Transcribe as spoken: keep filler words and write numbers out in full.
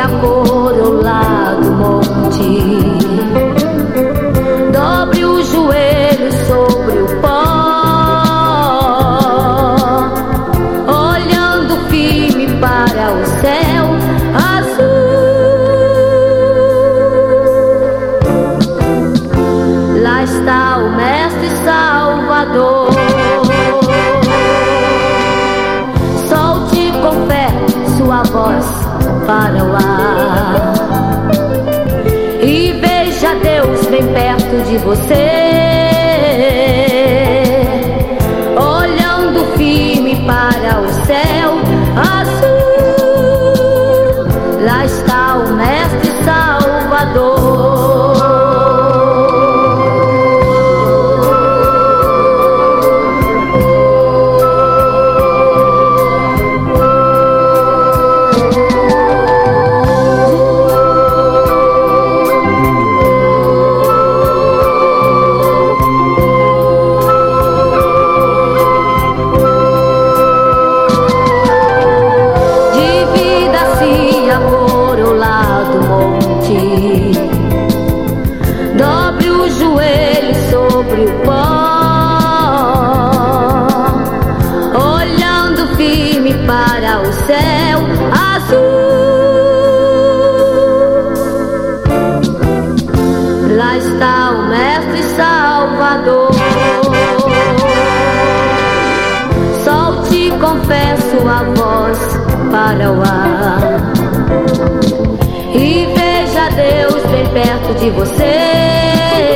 a coroa do monte. Dobre o joelho sobre o pó, olhando firme para o céu azul. Lá está o Mestre Salvador. Solte com fé sua voz para o ar e veja Deus bem perto de você, olhando firme para o céu azul. Lá está o Mestre Salvador. Dobre o joelho sobre o pó, olhando firme para o céu azul. Lá está o Mestre Salvador. Solte com fé sua voz para o ar e veja Deus bem perto de você,